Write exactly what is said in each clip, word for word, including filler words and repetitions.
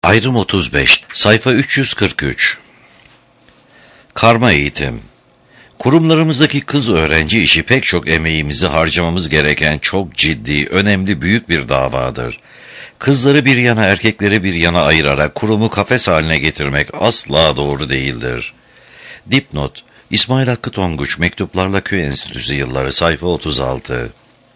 Ayrım otuz beş, sayfa üç yüz kırk üç. Karma eğitim. Kurumlarımızdaki kız öğrenci işi pek çok emeğimizi harcamamız gereken çok ciddi, önemli, büyük bir davadır. Kızları bir yana, erkekleri bir yana ayırarak kurumu kafes haline getirmek asla doğru değildir. Dipnot: İsmail Hakkı Tonguç, Mektuplarla Köy Enstitüsü Yılları, sayfa otuz altı.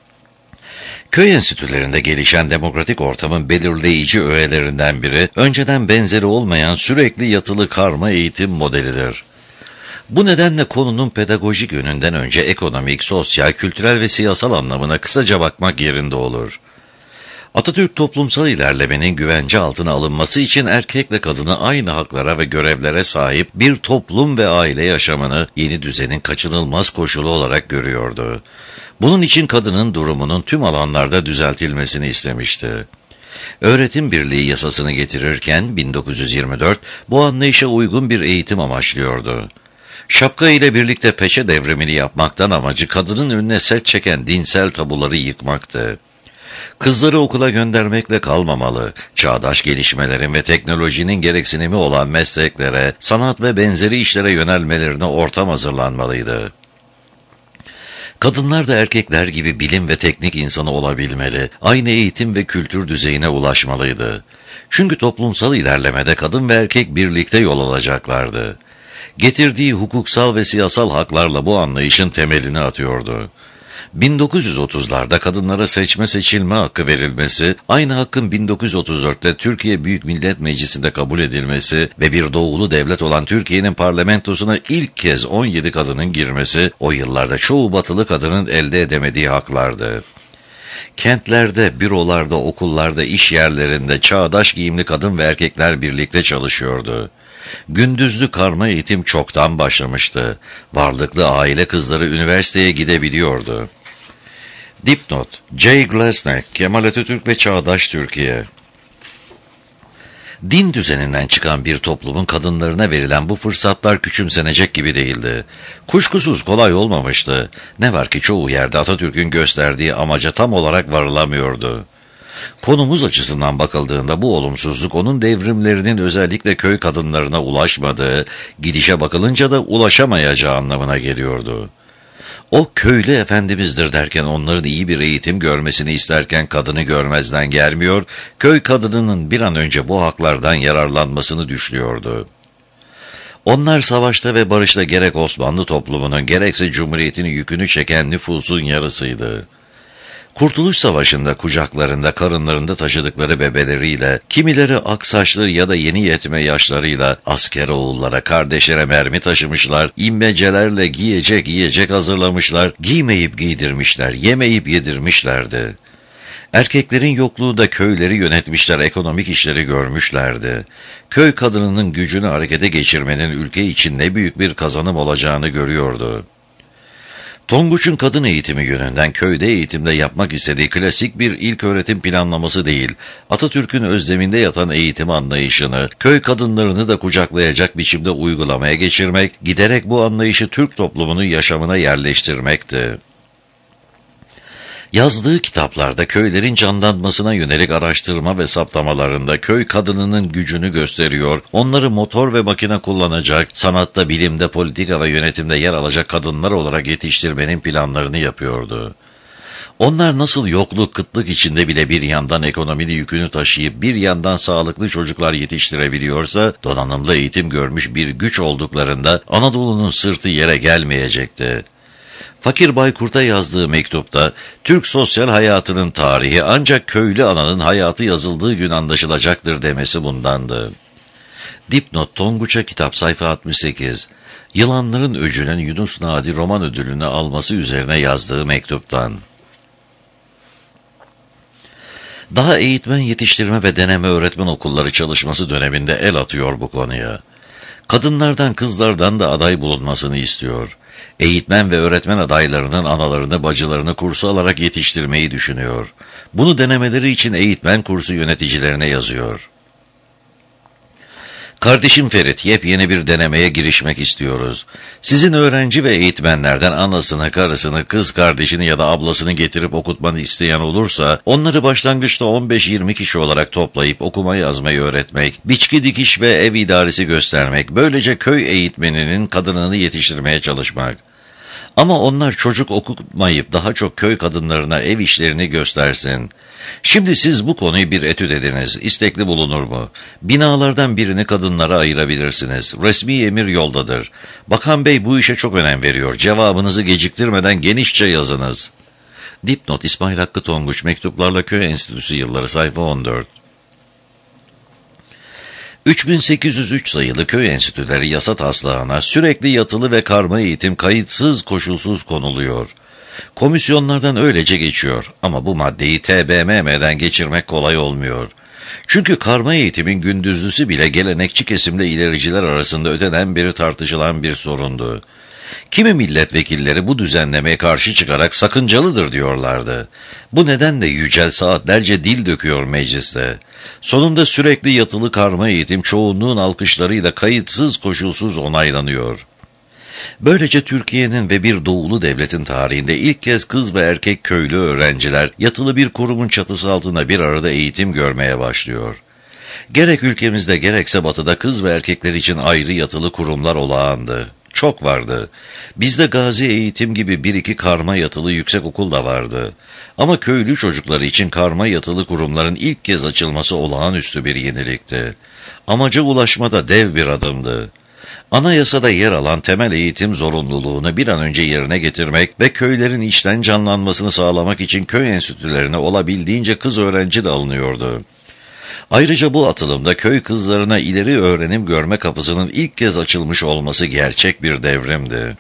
Köy enstitülerinde gelişen demokratik ortamın belirleyici öğelerinden biri, önceden benzeri olmayan sürekli yatılı karma eğitim modelidir. Bu nedenle konunun pedagojik yönünden önce ekonomik, sosyal, kültürel ve siyasal anlamına kısaca bakmak yerinde olur. Atatürk toplumsal ilerlemenin güvence altına alınması için erkekle kadını aynı haklara ve görevlere sahip bir toplum ve aile yaşamını yeni düzenin kaçınılmaz koşulu olarak görüyordu. Bunun için kadının durumunun tüm alanlarda düzeltilmesini istemişti. Öğretim Birliği yasasını getirirken bin dokuz yüz yirmi dört bu anlayışa uygun bir eğitim amaçlıyordu. Şapka ile birlikte peçe devrimini yapmaktan amacı kadının önüne set çeken dinsel tabuları yıkmaktı. Kızları okula göndermekle kalmamalı, çağdaş gelişmelerin ve teknolojinin gereksinimi olan mesleklere, sanat ve benzeri işlere yönelmelerine ortam hazırlanmalıydı. Kadınlar da erkekler gibi bilim ve teknik insanı olabilmeli, aynı eğitim ve kültür düzeyine ulaşmalıydı. Çünkü toplumsal ilerlemede kadın ve erkek birlikte yol alacaklardı. Getirdiği hukuksal ve siyasal haklarla bu anlayışın temelini atıyordu. bin dokuz yüz otuzlarda kadınlara seçme seçilme hakkı verilmesi, aynı hakkın bin dokuz yüz otuz dörtte Türkiye Büyük Millet Meclisi'nde kabul edilmesi ve bir doğulu devlet olan Türkiye'nin parlamentosuna ilk kez on yedi kadının girmesi, o yıllarda çoğu batılı kadının elde edemediği haklardı. Kentlerde, bürolarda, okullarda, iş yerlerinde çağdaş giyimli kadın ve erkekler birlikte çalışıyordu. Gündüzlü karma eğitim çoktan başlamıştı. Varlıklı aile kızları üniversiteye gidebiliyordu. Dipnot: J. Glasnek, Kemal Atatürk ve Çağdaş Türkiye. Din düzeninden çıkan bir toplumun kadınlarına verilen bu fırsatlar küçümsenecek gibi değildi. Kuşkusuz kolay olmamıştı. Ne var ki çoğu yerde Atatürk'ün gösterdiği amaca tam olarak varılamıyordu. Konumuz açısından bakıldığında bu olumsuzluk onun devrimlerinin özellikle köy kadınlarına ulaşmadığı, gidişe bakılınca da ulaşamayacağı anlamına geliyordu. O köylü efendimizdir derken onların iyi bir eğitim görmesini isterken kadını görmezden gelmiyor, köy kadınının bir an önce bu haklardan yararlanmasını düşlüyordu. Onlar savaşta ve barışta gerek Osmanlı toplumunun gerekse Cumhuriyet'in yükünü çeken nüfusun yarısıydı. Kurtuluş Savaşı'nda kucaklarında, karınlarında taşıdıkları bebeleriyle, kimileri aksaçlı ya da yeni yetme yaşlarıyla asker oğullara, kardeşlere mermi taşımışlar, immecelerle giyecek yiyecek hazırlamışlar, giymeyip giydirmişler, yemeyip yedirmişlerdi. Erkeklerin yokluğunda köyleri yönetmişler, ekonomik işleri görmüşlerdi. Köy kadınının gücünü harekete geçirmenin ülke için ne büyük bir kazanım olacağını görüyordu. Tonguç'un kadın eğitimi yönünden köyde eğitimde yapmak istediği klasik bir ilköğretim planlaması değil, Atatürk'ün özleminde yatan eğitim anlayışını, köy kadınlarını da kucaklayacak biçimde uygulamaya geçirmek, giderek bu anlayışı Türk toplumunun yaşamına yerleştirmekti. Yazdığı kitaplarda köylerin canlanmasına yönelik araştırma ve saptamalarında köy kadınının gücünü gösteriyor, onları motor ve makine kullanacak, sanatta, bilimde, politika ve yönetimde yer alacak kadınlar olarak yetiştirmenin planlarını yapıyordu. Onlar nasıl yokluk, kıtlık içinde bile bir yandan ekonominin yükünü taşıyıp bir yandan sağlıklı çocuklar yetiştirebiliyorsa, donanımlı eğitim görmüş bir güç olduklarında Anadolu'nun sırtı yere gelmeyecekti. Fakir Baykurt'a yazdığı mektupta, Türk sosyal hayatının tarihi ancak köylü ananın hayatı yazıldığı gün anlaşılacaktır demesi bundandı. Dipnot: Tonguç'a kitap, sayfa altmış sekiz. Yılanların Öcü'nün Yunus Nadi roman ödülünü alması üzerine yazdığı mektuptan. Daha eğitmen yetiştirme ve deneme öğretmen okulları çalışması döneminde el atıyor bu konuya. Kadınlardan, kızlardan da aday bulunmasını istiyor. Eğitmen ve öğretmen adaylarının analarını, bacılarını kursu alarak yetiştirmeyi düşünüyor. Bunu denemeleri için eğitmen kursu yöneticilerine yazıyor. Kardeşim Ferit, yepyeni bir denemeye girişmek istiyoruz. Sizin öğrenci ve eğitmenlerden anasını, karısını, kız kardeşini ya da ablasını getirip okutmanı isteyen olursa, onları başlangıçta on beş yirmi kişi olarak toplayıp okuma yazmayı öğretmek, biçki dikiş ve ev idaresi göstermek, böylece köy eğitmeninin kadınını yetiştirmeye çalışmak. Ama onlar çocuk okutmayıp daha çok köy kadınlarına ev işlerini göstersin. Şimdi siz bu konuyu bir etüt ediniz. İstekli bulunur mu? Binalardan birini kadınlara ayırabilirsiniz. Resmi emir yoldadır. Bakan Bey bu işe çok önem veriyor. Cevabınızı geciktirmeden genişçe yazınız. Dipnot: İsmail Hakkı Tonguç, Mektuplarla Köy Enstitüsü Yılları, sayfa on dört. üç bin sekiz yüz üç sayılı köy enstitüleri yasa taslağına sürekli yatılı ve karma eğitim kayıtsız koşulsuz konuluyor. Komisyonlardan öylece geçiyor ama bu maddeyi T B M M'den geçirmek kolay olmuyor. Çünkü karma eğitimin gündüzlüsü bile gelenekçi kesimde ilericiler arasında öteden beri tartışılan bir sorundu. Kimi milletvekilleri bu düzenlemeye karşı çıkarak sakıncalıdır diyorlardı. Bu nedenle Yücel saatlerce dil döküyor mecliste. Sonunda sürekli yatılı karma eğitim çoğunluğun alkışlarıyla kayıtsız koşulsuz onaylanıyor. Böylece Türkiye'nin ve bir doğulu devletin tarihinde ilk kez kız ve erkek köylü öğrenciler yatılı bir kurumun çatısı altında bir arada eğitim görmeye başlıyor. Gerek ülkemizde gerekse batıda kız ve erkekler için ayrı yatılı kurumlar olağandı. Çok vardı. Bizde Gazi Eğitim gibi bir iki karma yatılı yüksek okul da vardı. Ama köylü çocukları için karma yatılı kurumların ilk kez açılması olağanüstü bir yenilikti. Amaca ulaşmada dev bir adımdı. Anayasada yer alan temel eğitim zorunluluğunu bir an önce yerine getirmek ve köylerin içten canlanmasını sağlamak için köy enstitülerine olabildiğince kız öğrenci de alınıyordu. Ayrıca bu atılımda köy kızlarına ileri öğrenim görme kapısının ilk kez açılmış olması gerçek bir devrimdi.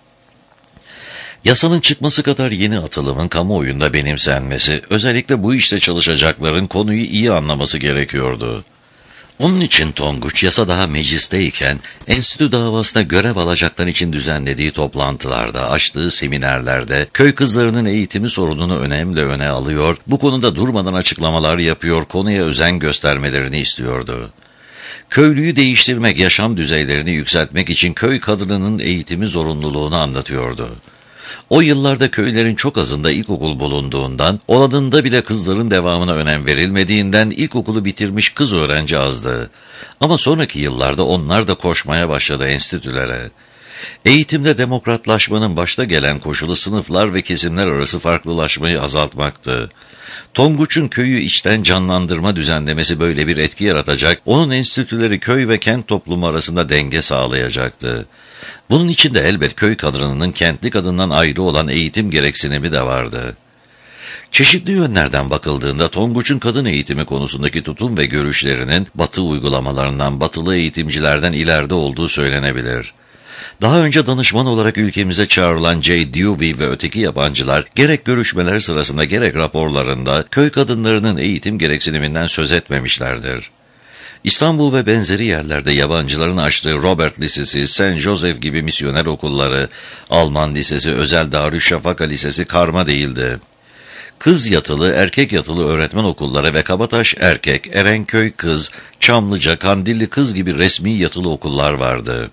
Yasanın çıkması kadar yeni atılımın kamuoyunda benimsenmesi, özellikle bu işte çalışacakların konuyu iyi anlaması gerekiyordu. Onun için Tonguç yasa daha meclisteyken enstitü davasına görev alacaklar için düzenlediği toplantılarda, açtığı seminerlerde köy kızlarının eğitimi sorununu önemli öne alıyor, bu konuda durmadan açıklamalar yapıyor, konuya özen göstermelerini istiyordu. Köylüyü değiştirmek, yaşam düzeylerini yükseltmek için köy kadınının eğitimi zorunluluğunu anlatıyordu. O yıllarda köylerin çok azında ilkokul bulunduğundan, olanında bile kızların devamına önem verilmediğinden ilkokulu bitirmiş kız öğrenci azdı. Ama sonraki yıllarda onlar da koşmaya başladı enstitülere. Eğitimde demokratlaşmanın başta gelen koşulu sınıflar ve kesimler arası farklılaşmayı azaltmaktı. Tonguç'un köyü içten canlandırma düzenlemesi böyle bir etki yaratacak, onun enstitüleri köy ve kent toplumu arasında denge sağlayacaktı. Bunun içinde elbet köy kadınının kentli kadından ayrı olan eğitim gereksinimi de vardı. Çeşitli yönlerden bakıldığında Tonguç'un kadın eğitimi konusundaki tutum ve görüşlerinin batı uygulamalarından, batılı eğitimcilerden ileride olduğu söylenebilir. Daha önce danışman olarak ülkemize çağrılan J. Dewey ve öteki yabancılar gerek görüşmeler sırasında gerek raporlarında köy kadınlarının eğitim gereksiniminden söz etmemişlerdir. İstanbul ve benzeri yerlerde yabancıların açtığı Robert Lisesi, Saint Joseph gibi misyoner okulları, Alman Lisesi, Özel Darüşşafaka Lisesi karma değildi. Kız yatılı, erkek yatılı öğretmen okulları ve Kabataş erkek, Erenköy kız, Çamlıca, Kandilli kız gibi resmi yatılı okullar vardı.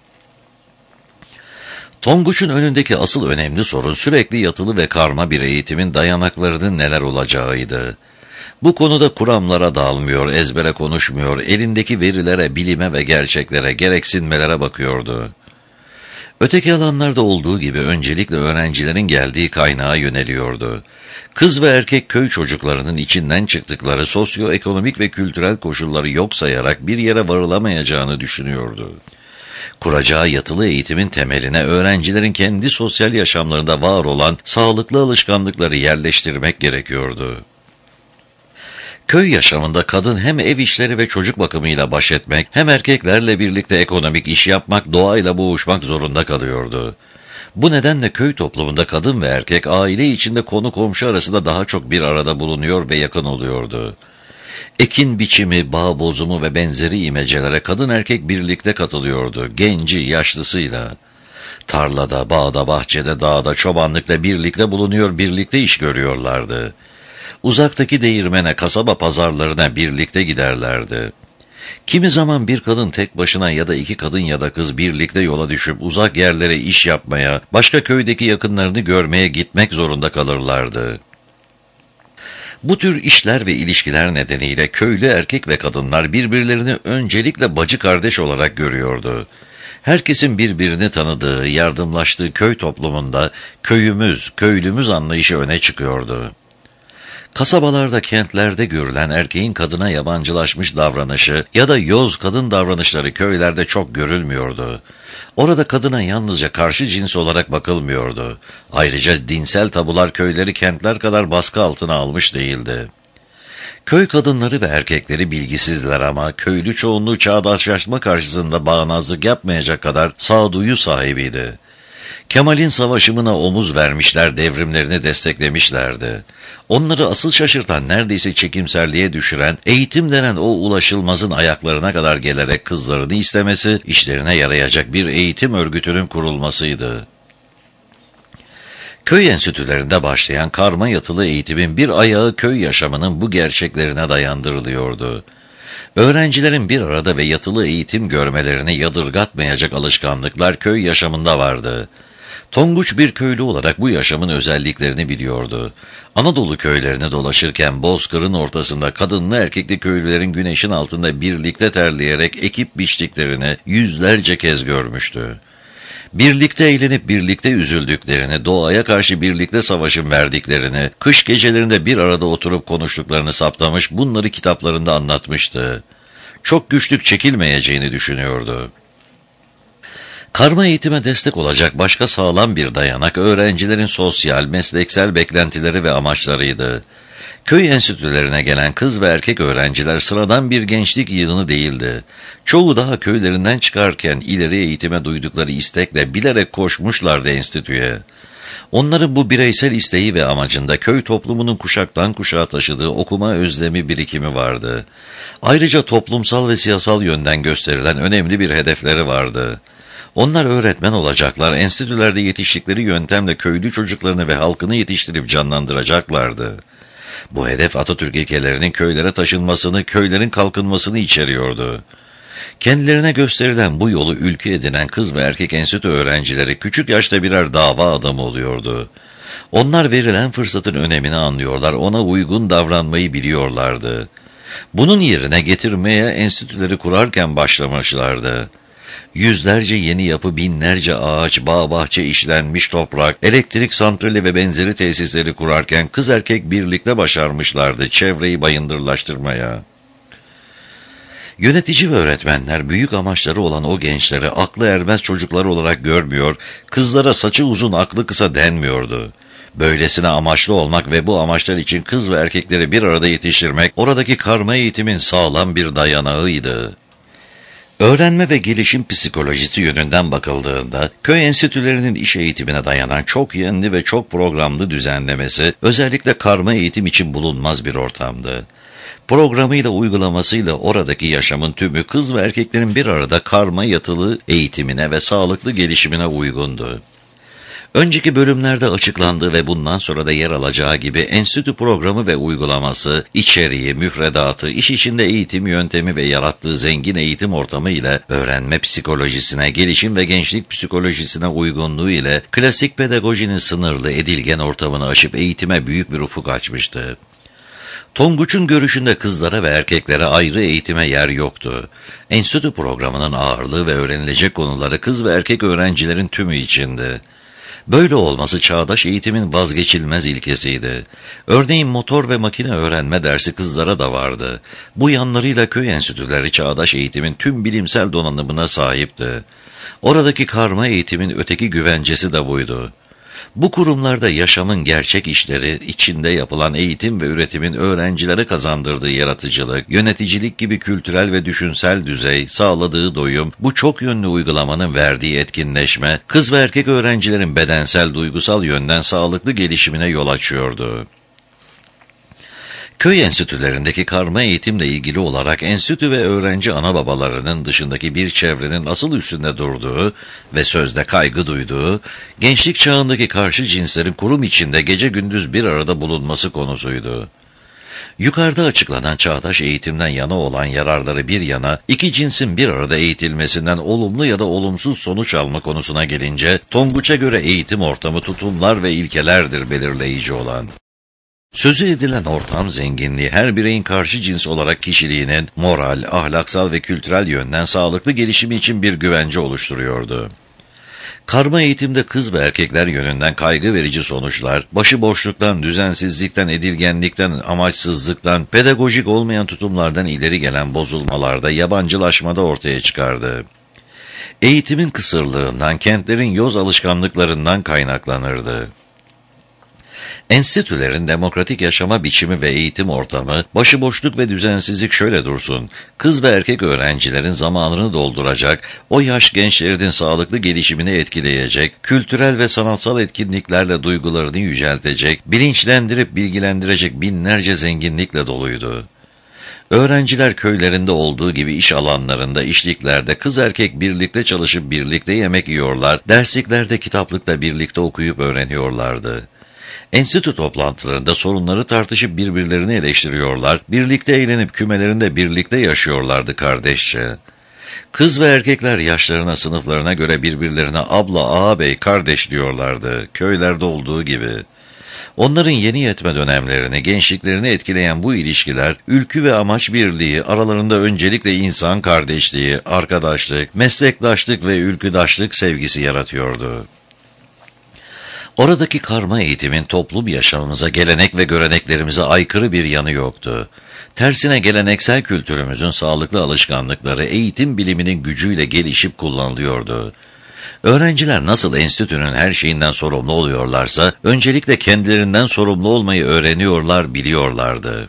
Tonguç'un önündeki asıl önemli sorun sürekli yatılı ve karma bir eğitimin dayanaklarının neler olacağıydı. Bu konuda kuramlara dalmıyor, ezbere konuşmuyor, elindeki verilere, bilime ve gerçeklere, gereksinmelere bakıyordu. Öteki alanlarda olduğu gibi öncelikle öğrencilerin geldiği kaynağa yöneliyordu. Kız ve erkek köy çocuklarının içinden çıktıkları sosyoekonomik ve kültürel koşulları yok sayarak bir yere varılamayacağını düşünüyordu. Kuracağı yatılı eğitimin temeline öğrencilerin kendi sosyal yaşamlarında var olan sağlıklı alışkanlıkları yerleştirmek gerekiyordu. Köy yaşamında kadın hem ev işleri ve çocuk bakımıyla baş etmek, hem erkeklerle birlikte ekonomik iş yapmak, doğayla boğuşmak zorunda kalıyordu. Bu nedenle köy toplumunda kadın ve erkek aile içinde konu komşu arasında daha çok bir arada bulunuyor ve yakın oluyordu. Ekin biçimi, bağ bozumu ve benzeri imecelere kadın erkek birlikte katılıyordu, genci yaşlısıyla. Tarlada, bağda, bahçede, dağda, çobanlıkla birlikte bulunuyor, birlikte iş görüyorlardı. Uzaktaki değirmene, kasaba pazarlarına birlikte giderlerdi. Kimi zaman bir kadın tek başına ya da iki kadın ya da kız birlikte yola düşüp uzak yerlere iş yapmaya, başka köydeki yakınlarını görmeye gitmek zorunda kalırlardı. Bu tür işler ve ilişkiler nedeniyle köylü erkek ve kadınlar birbirlerini öncelikle bacı kardeş olarak görüyordu. Herkesin birbirini tanıdığı, yardımlaştığı köy toplumunda köyümüz, köylümüz anlayışı öne çıkıyordu. Kasabalarda, kentlerde görülen erkeğin kadına yabancılaşmış davranışı ya da yoz kadın davranışları köylerde çok görülmüyordu. Orada kadına yalnızca karşı cins olarak bakılmıyordu. Ayrıca dinsel tabular köyleri kentler kadar baskı altına almış değildi. Köy kadınları ve erkekleri bilgisizler ama köylü çoğunluğu çağdaşlaşma karşısında bağnazlık yapmayacak kadar sağduyu sahibiydi. Kemal'in savaşımına omuz vermişler, devrimlerini desteklemişlerdi. Onları asıl şaşırtan, neredeyse çekimserliğe düşüren, eğitim denen o ulaşılmazın ayaklarına kadar gelerek kızlarını istemesi, işlerine yarayacak bir eğitim örgütünün kurulmasıydı. Köy enstitülerinde başlayan karma yatılı eğitimin bir ayağı köy yaşamının bu gerçeklerine dayandırılıyordu. Öğrencilerin bir arada ve yatılı eğitim görmelerini yadırgatmayacak alışkanlıklar köy yaşamında vardı. Tonguç bir köylü olarak bu yaşamın özelliklerini biliyordu. Anadolu köylerini dolaşırken bozkırın ortasında kadınlı erkekli köylülerin güneşin altında birlikte terleyerek ekip biçtiklerini yüzlerce kez görmüştü. Birlikte eğlenip birlikte üzüldüklerini, doğaya karşı birlikte savaşın verdiklerini, kış gecelerinde bir arada oturup konuştuklarını saptamış, bunları kitaplarında anlatmıştı. Çok güçlük çekilmeyeceğini düşünüyordu. Karma eğitime destek olacak başka sağlam bir dayanak, öğrencilerin sosyal, mesleksel beklentileri ve amaçlarıydı. Köy enstitülerine gelen kız ve erkek öğrenciler sıradan bir gençlik yığını değildi. Çoğu daha köylerinden çıkarken ileri eğitime duydukları istekle bilerek koşmuşlardı enstitüye. Onların bu bireysel isteği ve amacında köy toplumunun kuşaktan kuşağa taşıdığı okuma özlemi birikimi vardı. Ayrıca toplumsal ve siyasal yönden gösterilen önemli bir hedefleri vardı. Onlar öğretmen olacaklar, enstitülerde yetiştikleri yöntemle köylü çocuklarını ve halkını yetiştirip canlandıracaklardı. Bu hedef Atatürk ilkelerinin köylere taşınmasını, köylerin kalkınmasını içeriyordu. Kendilerine gösterilen bu yolu ülke edinen kız ve erkek enstitü öğrencileri küçük yaşta birer dava adamı oluyordu. Onlar verilen fırsatın önemini anlıyorlar, ona uygun davranmayı biliyorlardı. Bunun yerine getirmeye enstitüleri kurarken başlamışlardı. Yüzlerce yeni yapı, binlerce ağaç, bağ bahçe işlenmiş toprak, elektrik santrali ve benzeri tesisleri kurarken kız erkek birlikte başarmışlardı çevreyi bayındırlaştırmaya. Yönetici ve öğretmenler büyük amaçları olan o gençleri aklı ermez çocuklar olarak görmüyor, kızlara saçı uzun aklı kısa denmiyordu. Böylesine amaçlı olmak ve bu amaçlar için kız ve erkekleri bir arada yetiştirmek, oradaki karma eğitimin sağlam bir dayanağıydı. Öğrenme ve gelişim psikolojisi yönünden bakıldığında, köy enstitülerinin iş eğitimine dayanan çok yönlü ve çok programlı düzenlemesi, özellikle karma eğitim için bulunmaz bir ortamdı. Programıyla uygulamasıyla oradaki yaşamın tümü kız ve erkeklerin bir arada karma yatılı eğitimine ve sağlıklı gelişimine uygundu. Önceki bölümlerde açıklandığı ve bundan sonra da yer alacağı gibi enstitü programı ve uygulaması, içeriği, müfredatı, iş içinde eğitim yöntemi ve yarattığı zengin eğitim ortamı ile öğrenme psikolojisine, gelişim ve gençlik psikolojisine uygunluğu ile klasik pedagojinin sınırlı, edilgen ortamını aşıp eğitime büyük bir ufuk açmıştı. Tonguç'un görüşünde kızlara ve erkeklere ayrı eğitime yer yoktu. Enstitü programının ağırlığı ve öğrenilecek konuları kız ve erkek öğrencilerin tümü içindi. Böyle olması çağdaş eğitimin vazgeçilmez ilkesiydi. Örneğin motor ve makine öğrenme dersi kızlara da vardı. Bu yanlarıyla köy enstitüleri çağdaş eğitimin tüm bilimsel donanımına sahipti. Oradaki karma eğitimin öteki güvencesi de buydu. Bu kurumlarda yaşamın gerçek işleri, içinde yapılan eğitim ve üretimin öğrencilere kazandırdığı yaratıcılık, yöneticilik gibi kültürel ve düşünsel düzey, sağladığı doyum, bu çok yönlü uygulamanın verdiği etkinleşme, kız ve erkek öğrencilerin bedensel, duygusal yönden sağlıklı gelişimine yol açıyordu. Köy enstitülerindeki karma eğitimle ilgili olarak enstitü ve öğrenci ana babalarının dışındaki bir çevrenin asıl üstünde durduğu ve sözde kaygı duyduğu, gençlik çağındaki karşı cinslerin kurum içinde gece gündüz bir arada bulunması konusuydu. Yukarıda açıklanan çağdaş eğitimden yana olan yararları bir yana, iki cinsin bir arada eğitilmesinden olumlu ya da olumsuz sonuç alma konusuna gelince, Tonguç'a göre eğitim ortamı tutumlar ve ilkelerdir belirleyici olan. Sözü edilen ortam zenginliği her bireyin karşı cins olarak kişiliğinin moral, ahlaksal ve kültürel yönden sağlıklı gelişimi için bir güvence oluşturuyordu. Karma eğitimde kız ve erkekler yönünden kaygı verici sonuçlar, başıboşluktan, düzensizlikten, edilgenlikten, amaçsızlıktan, pedagojik olmayan tutumlardan ileri gelen bozulmalarda, yabancılaşmada ortaya çıkardı. Eğitimin kısırlığından, kentlerin yoz alışkanlıklarından kaynaklanırdı. Enstitülerin demokratik yaşama biçimi ve eğitim ortamı, başıboşluk ve düzensizlik şöyle dursun, kız ve erkek öğrencilerin zamanını dolduracak, o yaş gençlerin sağlıklı gelişimini etkileyecek, kültürel ve sanatsal etkinliklerle duygularını yüceltecek, bilinçlendirip bilgilendirecek binlerce zenginlikle doluydu. Öğrenciler köylerinde olduğu gibi iş alanlarında, işliklerde kız erkek birlikte çalışıp birlikte yemek yiyorlar, dersliklerde kitaplıkta birlikte okuyup öğreniyorlardı. Enstitü toplantılarında sorunları tartışıp birbirlerini eleştiriyorlar, birlikte eğlenip kümelerinde birlikte yaşıyorlardı kardeşçe. Kız ve erkekler yaşlarına, sınıflarına göre birbirlerine abla, ağabey, kardeş diyorlardı, köylerde olduğu gibi. Onların yeni yetme dönemlerini, gençliklerini etkileyen bu ilişkiler, ülkü ve amaç birliği, aralarında öncelikle insan kardeşliği, arkadaşlık, meslektaşlık ve ülküdaşlık sevgisi yaratıyordu. Oradaki karma eğitimin toplum yaşamımıza, gelenek ve göreneklerimize aykırı bir yanı yoktu. Tersine geleneksel kültürümüzün sağlıklı alışkanlıkları eğitim biliminin gücüyle gelişip kullanılıyordu. Öğrenciler nasıl enstitünün her şeyinden sorumlu oluyorlarsa, öncelikle kendilerinden sorumlu olmayı öğreniyorlar, biliyorlardı.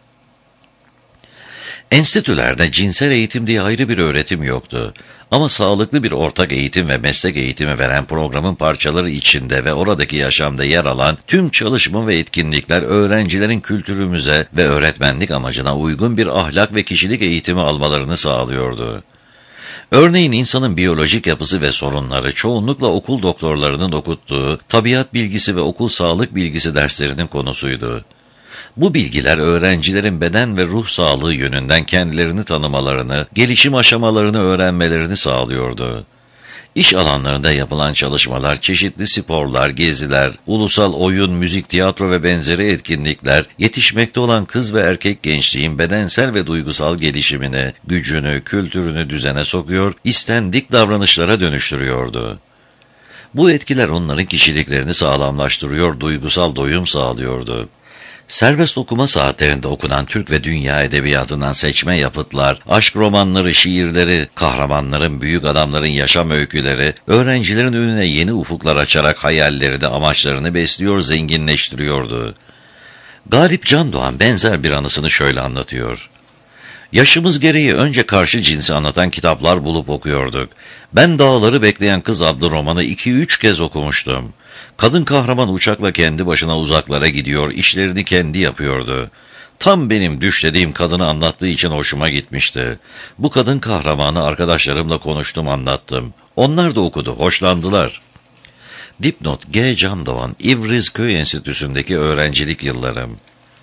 Enstitülerde cinsel eğitim diye ayrı bir öğretim yoktu. Ama sağlıklı bir ortak eğitim ve meslek eğitimi veren programın parçaları içinde ve oradaki yaşamda yer alan tüm çalışma ve etkinlikler öğrencilerin kültürümüze ve öğretmenlik amacına uygun bir ahlak ve kişilik eğitimi almalarını sağlıyordu. Örneğin insanın biyolojik yapısı ve sorunları çoğunlukla okul doktorlarının okuttuğu tabiat bilgisi ve okul sağlık bilgisi derslerinin konusuydu. Bu bilgiler öğrencilerin beden ve ruh sağlığı yönünden kendilerini tanımalarını, gelişim aşamalarını öğrenmelerini sağlıyordu. İş alanlarında yapılan çalışmalar, çeşitli sporlar, geziler, ulusal oyun, müzik, tiyatro ve benzeri etkinlikler, yetişmekte olan kız ve erkek gençliğin bedensel ve duygusal gelişimini, gücünü, kültürünü düzene sokuyor, istendik davranışlara dönüştürüyordu. Bu etkiler onların kişiliklerini sağlamlaştırıyor, duygusal doyum sağlıyordu. Serbest okuma saatlerinde okunan Türk ve dünya edebiyatından seçme yapıtlar, aşk romanları, şiirleri, kahramanların, büyük adamların yaşam öyküleri, öğrencilerin önüne yeni ufuklar açarak hayallerini, amaçlarını besliyor, zenginleştiriyordu. Galip Can Doğan benzer bir anısını şöyle anlatıyor. Yaşımız gereği önce karşı cinsi anlatan kitaplar bulup okuyorduk. Ben Dağları Bekleyen Kız adlı romanı iki üç kez okumuştum. Kadın kahraman uçakla kendi başına uzaklara gidiyor, işlerini kendi yapıyordu. Tam benim düşlediğim kadını anlattığı için hoşuma gitmişti. Bu kadın kahramanı arkadaşlarımla konuştum, anlattım. Onlar da okudu, hoşlandılar. Dipnot G. Can Doğan, İvriz Köy Enstitüsü'ndeki öğrencilik yıllarım.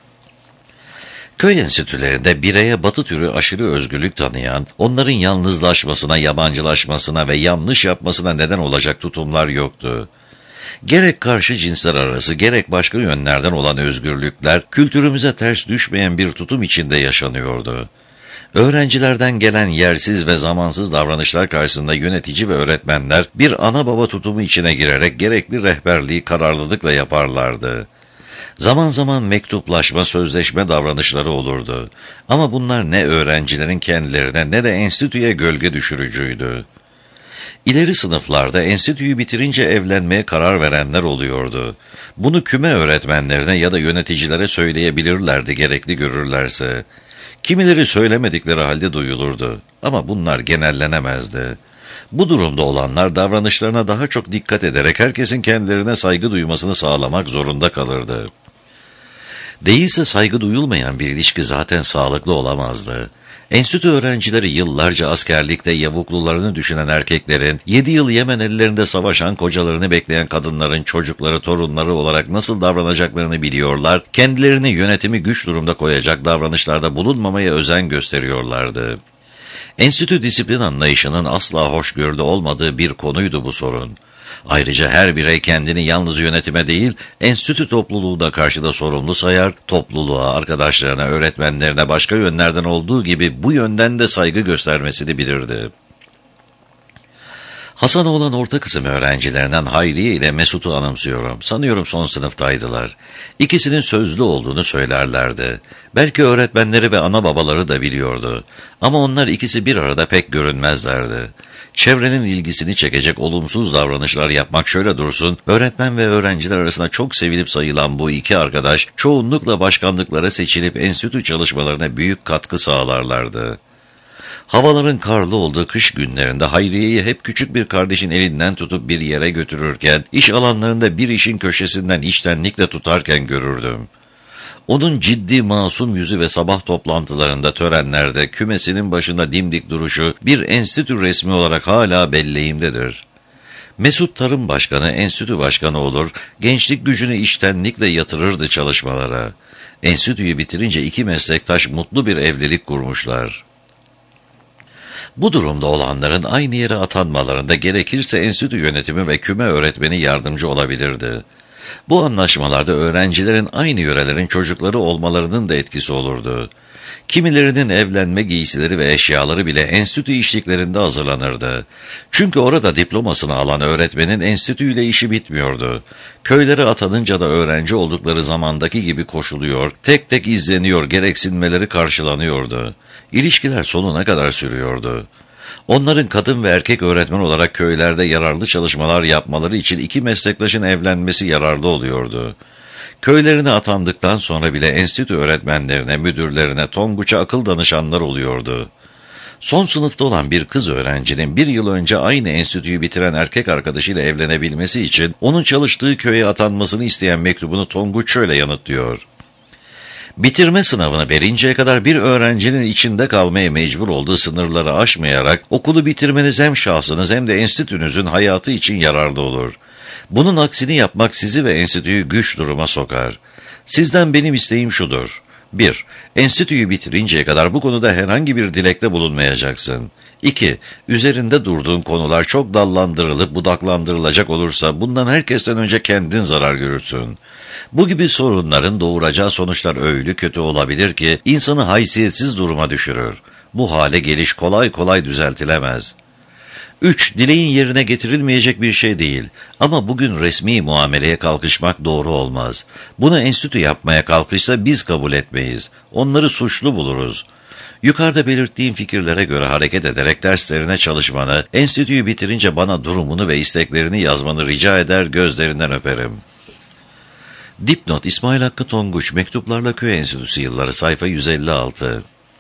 Köy enstitülerinde bireye batı türü aşırı özgürlük tanıyan, onların yalnızlaşmasına, yabancılaşmasına ve yanlış yapmasına neden olacak tutumlar yoktu. Gerek karşı cinsler arası, gerek başka yönlerden olan özgürlükler, kültürümüze ters düşmeyen bir tutum içinde yaşanıyordu. Öğrencilerden gelen yersiz ve zamansız davranışlar karşısında yönetici ve öğretmenler bir ana baba tutumu içine girerek gerekli rehberliği kararlılıkla yaparlardı. Zaman zaman mektuplaşma, sözleşme davranışları olurdu. Ama bunlar ne öğrencilerin kendilerine ne de enstitüye gölge düşürücüydü. İleri sınıflarda enstitüyü bitirince evlenmeye karar verenler oluyordu. Bunu küme öğretmenlerine ya da yöneticilere söyleyebilirlerdi gerekli görürlerse. Kimileri söylemedikleri halde duyulurdu ama bunlar genellenemezdi. Bu durumda olanlar davranışlarına daha çok dikkat ederek herkesin kendilerine saygı duymasını sağlamak zorunda kalırdı. Değilse saygı duyulmayan bir ilişki zaten sağlıklı olamazdı. Enstitü öğrencileri yıllarca askerlikte yavuklularını düşünen erkeklerin, yedi yıl Yemen ellerinde savaşan kocalarını bekleyen kadınların çocukları, torunları olarak nasıl davranacaklarını biliyorlar, kendilerini yönetimi güç durumda koyacak davranışlarda bulunmamaya özen gösteriyorlardı. Enstitü disiplin anlayışının asla hoşgörülü olmadığı bir konuydu bu sorun. Ayrıca her birey kendini yalnız yönetime değil, enstitü topluluğu da karşıda sorumlu sayar, topluluğa, arkadaşlarına, öğretmenlerine başka yönlerden olduğu gibi bu yönden de saygı göstermesini bilirdi. Hasan'a olan orta kısım öğrencilerinden Hayriye ile Mesut'u anımsıyorum. Sanıyorum son sınıftaydılar. İkisinin sözlü olduğunu söylerlerdi. Belki öğretmenleri ve ana babaları da biliyordu. Ama onlar ikisi bir arada pek görünmezlerdi. Çevrenin ilgisini çekecek olumsuz davranışlar yapmak şöyle dursun, öğretmen ve öğrenciler arasında çok sevilip sayılan bu iki arkadaş, çoğunlukla başkanlıklara seçilip enstitü çalışmalarına büyük katkı sağlarlardı. Havaların karlı olduğu kış günlerinde Hayriye'yi hep küçük bir kardeşin elinden tutup bir yere götürürken, iş alanlarında bir işin köşesinden içtenlikle tutarken görürdüm. Onun ciddi masum yüzü ve sabah toplantılarında, törenlerde, kümesinin başında dimdik duruşu bir enstitü resmi olarak hala belleğimdedir. Mesut Tarım Başkanı, enstitü başkanı olur, gençlik gücünü içtenlikle yatırırdı çalışmalara. Enstitüyü bitirince iki meslektaş mutlu bir evlilik kurmuşlar. Bu durumda olanların aynı yere atanmalarında gerekirse enstitü yönetimi ve küme öğretmeni yardımcı olabilirdi. Bu anlaşmalarda öğrencilerin aynı yörelerin çocukları olmalarının da etkisi olurdu. Kimilerinin evlenme giysileri ve eşyaları bile enstitü işliklerinde hazırlanırdı. Çünkü orada diplomasını alan öğretmenin enstitüyle işi bitmiyordu. Köylere atanınca da öğrenci oldukları zamandaki gibi koşuluyor, tek tek izleniyor, gereksinmeleri karşılanıyordu. İlişkiler sonuna kadar sürüyordu. Onların kadın ve erkek öğretmen olarak köylerde yararlı çalışmalar yapmaları için iki meslektaşın evlenmesi yararlı oluyordu. Köylerine atandıktan sonra bile enstitü öğretmenlerine, müdürlerine, Tonguç'a akıl danışanlar oluyordu. Son sınıfta olan bir kız öğrencinin bir yıl önce aynı enstitüyü bitiren erkek arkadaşıyla evlenebilmesi için onun çalıştığı köye atanmasını isteyen mektubunu Tonguç şöyle yanıtlıyor. Bitirme sınavını verinceye kadar bir öğrencinin içinde kalmaya mecbur olduğu sınırları aşmayarak okulu bitirmeniz hem şahsınız hem de enstitünüzün hayatı için yararlı olur. Bunun aksini yapmak sizi ve enstitüyü güç duruma sokar. Sizden benim isteğim şudur. bir. Enstitüyü bitirinceye kadar bu konuda herhangi bir dilekte bulunmayacaksın. iki. Üzerinde durduğun konular çok dallandırılıp budaklandırılacak olursa bundan herkesten önce kendin zarar görürsün. Bu gibi sorunların doğuracağı sonuçlar öyle kötü olabilir ki insanı haysiyetsiz duruma düşürür. Bu hale geliş kolay kolay düzeltilemez. üç. Dileğin yerine getirilmeyecek bir şey değil. Ama bugün resmi muameleye kalkışmak doğru olmaz. Bunu enstitü yapmaya kalkışsa biz kabul etmeyiz. Onları suçlu buluruz. Yukarıda belirttiğim fikirlere göre hareket ederek derslerine çalışmanı, enstitüyü bitirince bana durumunu ve isteklerini yazmanı rica eder, gözlerinden öperim. Dipnot: İsmail Hakkı Tonguç, Mektuplarla Köy Enstitüsü Yılları, sayfa yüz elli altı.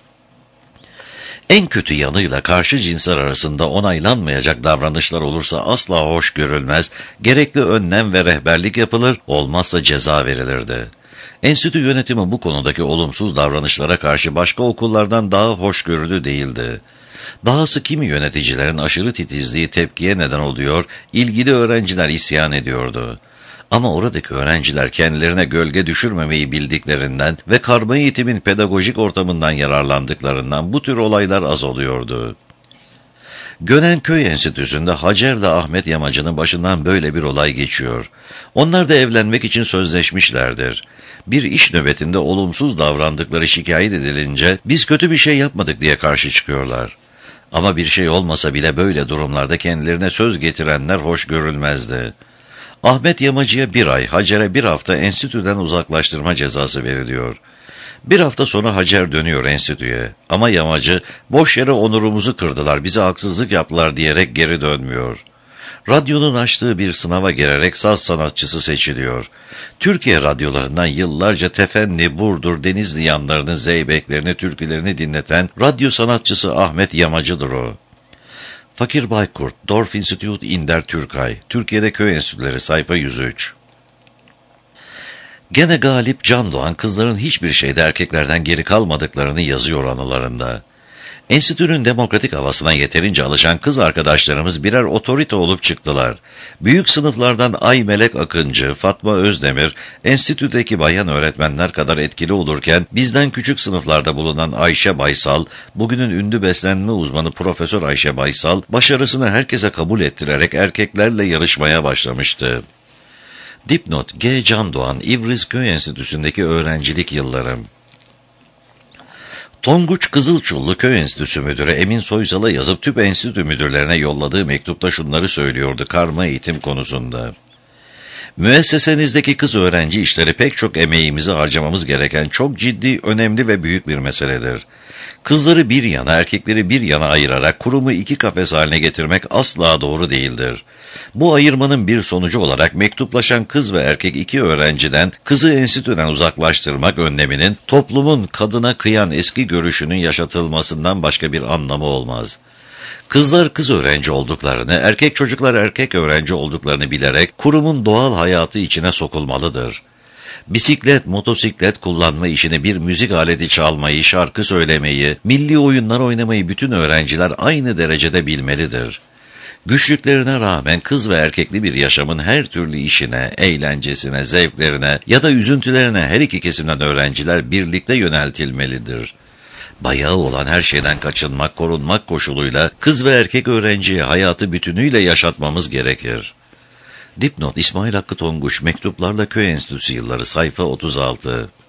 En kötü yanıyla karşı cinsler arasında onaylanmayacak davranışlar olursa asla hoş görülmez, gerekli önlem ve rehberlik yapılır, olmazsa ceza verilirdi. Enstitü yönetimi bu konudaki olumsuz davranışlara karşı başka okullardan daha hoşgörülü değildi. Dahası kimi yöneticilerin aşırı titizliği tepkiye neden oluyor, ilgili öğrenciler isyan ediyordu. Ama oradaki öğrenciler kendilerine gölge düşürmemeyi bildiklerinden ve karma eğitimin pedagojik ortamından yararlandıklarından bu tür olaylar az oluyordu. Gönen Köy Enstitüsü'nde Hacer'le Ahmet Yamacı'nın başından böyle bir olay geçiyor. Onlar da evlenmek için sözleşmişlerdir. Bir iş nöbetinde olumsuz davrandıkları şikayet edilince biz kötü bir şey yapmadık diye karşı çıkıyorlar. Ama bir şey olmasa bile böyle durumlarda kendilerine söz getirenler hoş görülmezdi. Ahmet Yamacı'ya bir ay, Hacer'e bir hafta enstitüden uzaklaştırma cezası veriliyor. Bir hafta sonra Hacer dönüyor enstitüye. Ama Yamacı, boş yere onurumuzu kırdılar, bize haksızlık yaptılar diyerek geri dönmüyor. Radyonun açtığı bir sınava girerek saz sanatçısı seçiliyor. Türkiye radyolarından yıllarca Tefenni, Burdur, Denizli yanlarını, zeybeklerini, türkülerini dinleten radyo sanatçısı Ahmet Yamacı'dır o. Fakir Baykurt, Dorf Institute İnder Türkay, Türkiye'de Köy Enstitüleri, sayfa yüz üç. Gene Galip Can Doğan, kızların hiçbir şeyde erkeklerden geri kalmadıklarını yazıyor anılarında. Enstitünün demokratik havasına yeterince alışan kız arkadaşlarımız birer otorite olup çıktılar. Büyük sınıflardan Ay Melek Akıncı, Fatma Özdemir, enstitüdeki bayan öğretmenler kadar etkili olurken, bizden küçük sınıflarda bulunan Ayşe Baysal, bugünün ünlü beslenme uzmanı Profesör Ayşe Baysal, başarısını herkese kabul ettirerek erkeklerle yarışmaya başlamıştı. Dipnot: G. Can Doğan, İvriz Köy Enstitüsü'ndeki öğrencilik yıllarım. Tonguç Kızılçullu Köy Enstitüsü Müdürü Emin Soysal'a yazıp tüp enstitü müdürlerine yolladığı mektupta şunları söylüyordu karma eğitim konusunda. Müessesenizdeki kız öğrenci işleri pek çok emeğimizi harcamamız gereken çok ciddi, önemli ve büyük bir meseledir. Kızları bir yana, erkekleri bir yana ayırarak kurumu iki kafes haline getirmek asla doğru değildir. Bu ayırmanın bir sonucu olarak mektuplaşan kız ve erkek iki öğrenciden kızı enstitüden uzaklaştırmak önleminin toplumun kadına kıyan eski görüşünün yaşatılmasından başka bir anlamı olmaz. Kızlar kız öğrenci olduklarını, erkek çocuklar erkek öğrenci olduklarını bilerek kurumun doğal hayatı içine sokulmalıdır. Bisiklet, motosiklet kullanma işini, bir müzik aleti çalmayı, şarkı söylemeyi, milli oyunlar oynamayı bütün öğrenciler aynı derecede bilmelidir. Güçlüklerine rağmen kız ve erkekli bir yaşamın her türlü işine, eğlencesine, zevklerine ya da üzüntülerine her iki kesimden öğrenciler birlikte yöneltilmelidir. Bayağı olan her şeyden kaçınmak, korunmak koşuluyla kız ve erkek öğrenciye hayatı bütünüyle yaşatmamız gerekir. Dipnot: İsmail Hakkı Tonguç, Mektuplarla Köy Enstitüsü Yılları, sayfa otuz altı.